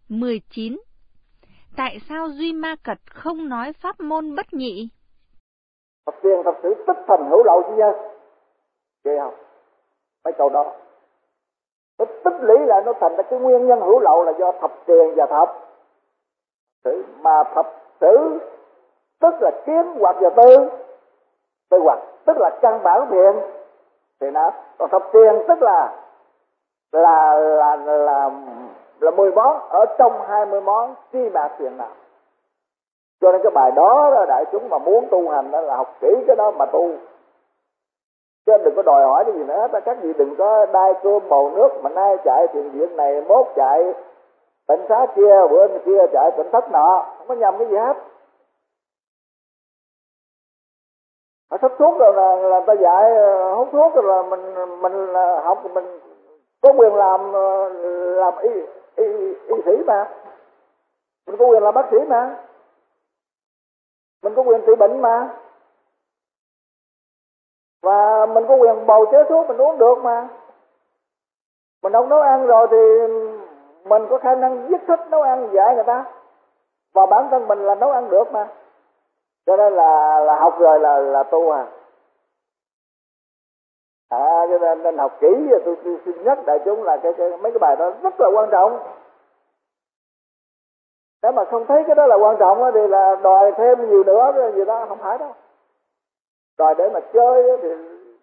19. Tại sao Duy Ma Cật không nói pháp môn bất nhị? Thập tiền thập sự tích thành hữu lậu chứ nha. Ghê không? Mấy câu đó. Nó tích lý lại nó thành ra cái nguyên nhân hữu lậu là do thập tiền và thập sự. Mà thập sự tức là kiến hoặc và tư. Tư hoặc tức là căn bản thiện. Thì nó còn thập tiền tức là 10 món, ở trong 20 món chi mà tiền nào. Cho nên cái bài đó đại chúng mà muốn tu hành đó là học kỹ cái đó mà tu. Chứ đừng có đòi hỏi cái gì nữa hết. Các vị đừng có đai cơm bầu nước mà nay chạy thiền viện này, mốt chạy tịnh xá kia, bữa kia chạy tịnh thất nọ, không có nhầm cái gì hết. Mà sắp thuốc rồi là ta dạy hút thuốc rồi là mình học mình có quyền làm y sĩ mà, mình có quyền làm bác sĩ mà, mình có quyền trị bệnh mà, và mình có quyền bầu chế thuốc mình uống được mà. Mình không nấu ăn rồi thì mình có khả năng viết sách nấu ăn dạy người ta, và bản thân mình là nấu ăn được mà. Cho nên là học rồi là tu à. Cho nên học kỹ. Tôi xin nhắc đại chúng là mấy cái bài đó rất là quan trọng. Nếu mà không thấy cái đó là quan trọng thì là đòi thêm nhiều nữa rồi gì đó không phải đâu. Đòi để mà chơi thì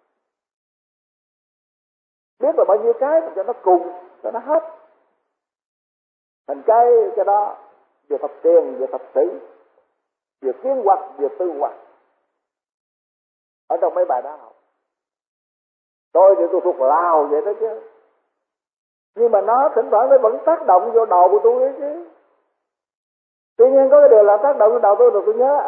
biết là bao nhiêu cái mà cho nó cùng, cho nó hết. Thành cái đó vừa thập tiền, vừa thập sự, vừa kiến hoặc, vừa tư hoặc. Ở trong mấy bài đó học. Tôi thì tôi thuộc lào vậy đó chứ. Nhưng mà nó thỉnh thoảng nó vẫn tác động vô đầu của tôi ấy chứ. Tuy nhiên có cái điều là tác động vô đầu tôi rồi tôi nhớ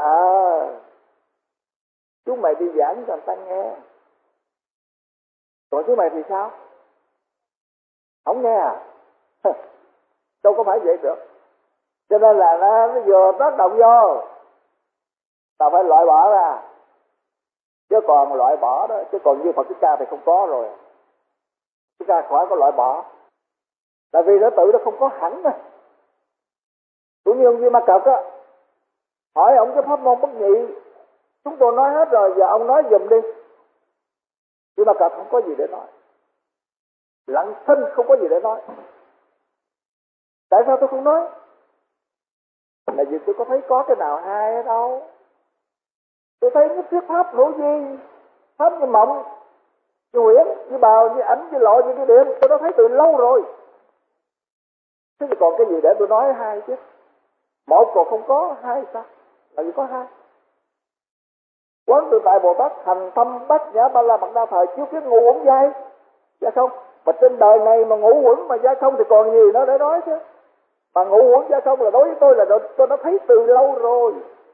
chú mày đi giảng cho người ta nghe. Còn chú mày thì sao? Không nghe à? Đâu có phải vậy được. Cho nên là nó vừa tác động vô, ta phải loại bỏ ra. Chứ còn loại bỏ đó, chứ còn như Phật Thích Ca thì không có rồi. Thích Ca khỏi có loại bỏ. Tại vì nó tự nó không có hẳn á. Cũng như ông Duy Ma Cật á, hỏi ông cái pháp môn bất nhị, chúng tôi nói hết rồi, giờ ông nói giùm đi. Duy Ma Cật không có gì để nói, lặng thinh không có gì để nói. Tại sao tôi không nói? Là vì tôi có thấy có cái nào hay ở đâu. Tôi thấy những thuyết pháp hữu vi, pháp như mộng, như huyễn, như bào, như ảnh, như lộ, như cái điểm, tôi đã thấy từ lâu rồi. Thế thì còn cái gì để tôi nói hai chứ? Một còn không có, hai sao? Là gì có hai? Quán tự tại Bồ Tát thành tâm bát nhã ba la mật đa thời chiếu kiến ngũ uẩn giai, dạ không? Mà trên đời này mà ngũ uẩn mà giai không thì còn gì nữa để nói chứ? Mà ngũ uẩn giai không là đối với tôi là tôi đã thấy từ lâu rồi.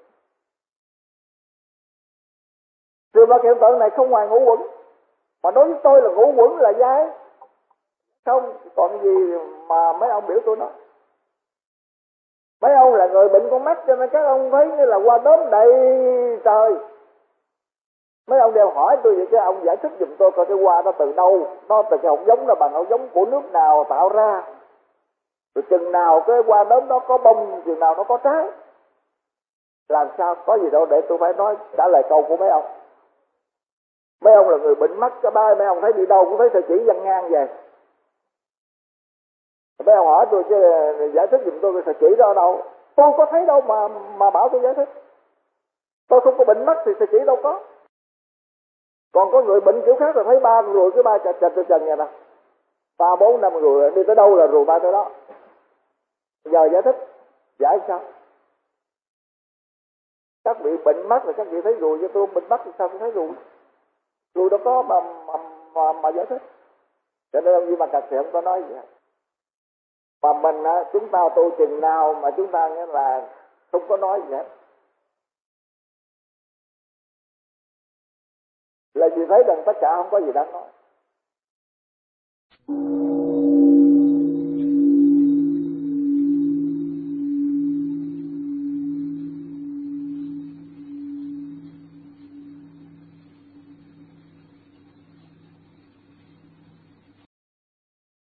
Sự vật hiện tượng này không ngoài ngũ uẩn, mà đối với tôi là ngũ uẩn là giai không, còn gì mà mấy ông biểu tôi nói. Mấy ông là người bệnh con mắt cho nên các ông thấy như là qua đốm đầy trời. Mấy ông đều hỏi tôi vậy chứ ông giải thích giùm tôi coi cái hoa nó từ đâu, nó từ cái hột giống nó bằng hột giống của nước nào tạo ra, rồi chừng nào cái hoa đốm nó có bông, chừng nào nó có trái. Làm sao có gì đâu để tôi phải nói trả lời câu của mấy ông. Mấy ông là người bệnh mắt cả ba, mấy ông thấy đi đâu cũng thấy sợi chỉ văng ngang về. Mấy ông hỏi tôi chứ giải thích giùm tôi cái sợi chỉ đó ở đâu. Tôi có thấy đâu mà bảo tôi giải thích. Tôi không có bệnh mắt thì sợi chỉ đâu có. Còn có người bệnh kiểu khác là thấy ba rồi cái ba chật trần vậy nè. 3, 4, 5 rồi đi tới đâu là rồi ba tới đó. Giờ giải thích giải sao? Các vị bệnh mắt là các vị thấy rồi, chứ tôi bệnh mắt thì sao tôi thấy rồi? Rồi đâu có mà giải thích. Cho nên ông Duy Ma Cật thì không có nói gì hết. Mà mình chúng ta tu chừng nào mà chúng ta nghĩa là không có nói gì hết. Là vì thấy rằng tất cả không có gì đáng nói.